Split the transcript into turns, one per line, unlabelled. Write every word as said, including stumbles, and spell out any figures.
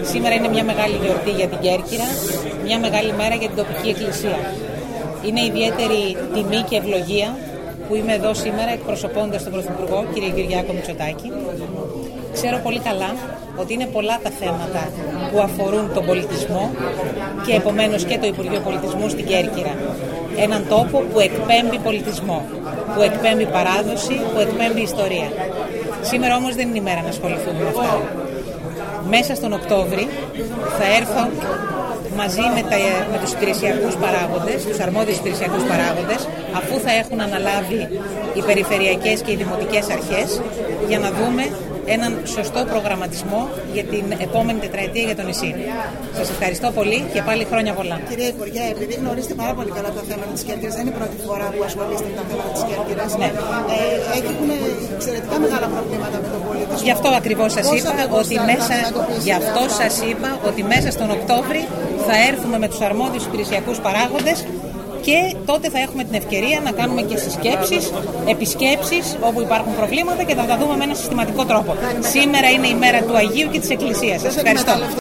Σήμερα είναι μια μεγάλη γιορτή για την Κέρκυρα, μια μεγάλη μέρα για την τοπική εκκλησία. Είναι ιδιαίτερη τιμή και ευλογία που είμαι εδώ σήμερα εκπροσωπώντας τον Πρωθυπουργό, κύριο Κυριάκο Μητσοτάκη. Ξέρω πολύ καλά ότι είναι πολλά τα θέματα που αφορούν τον πολιτισμό και επομένως και το Υπουργείο Πολιτισμού στην Κέρκυρα. Έναν τόπο που εκπέμπει πολιτισμό, που εκπέμπει παράδοση, που εκπέμπει ιστορία. Σήμερα όμως δεν είναι η μέρα να ασχοληθούμε με αυτά. Μέσα στον Οκτώβρη θα έρθω μαζί με, τα, με τους υπηρεσιακούς παράγοντες, τους αρμόδιους υπηρεσιακούς παράγοντες, αφού θα έχουν αναλάβει οι περιφερειακές και οι δημοτικές αρχές, για να δούμε έναν σωστό προγραμματισμό για την επόμενη τετραετία για το νησί. Σας ευχαριστώ πολύ και πάλι χρόνια πολλά.
Κυρία Υπουργέ, επειδή γνωρίζετε πάρα πολύ καλά τα θέματα της Κέρκυρας, δεν είναι η πρώτη φορά που ασχολείστε με τα θέματα της Κέρκυρας.
Ναι.
Ε, έχουν εξαιρετικά μεγάλα προβλήματα με τον πολιτισμό.
Γι' αυτό ακριβώς σας είπα ότι μέσα, γι' αυτό σας είπα ότι μέσα στον Οκτώβρη θα έρθουμε με τους αρμόδιους υπηρεσιακούς παράγοντες και τότε θα έχουμε την ευκαιρία να κάνουμε και συσκέψεις, επισκέψεις όπου υπάρχουν προβλήματα και θα τα δούμε με ένα συστηματικό τρόπο. Σήμερα είναι η μέρα του Αγίου και της Εκκλησίας. Σας ευχαριστώ.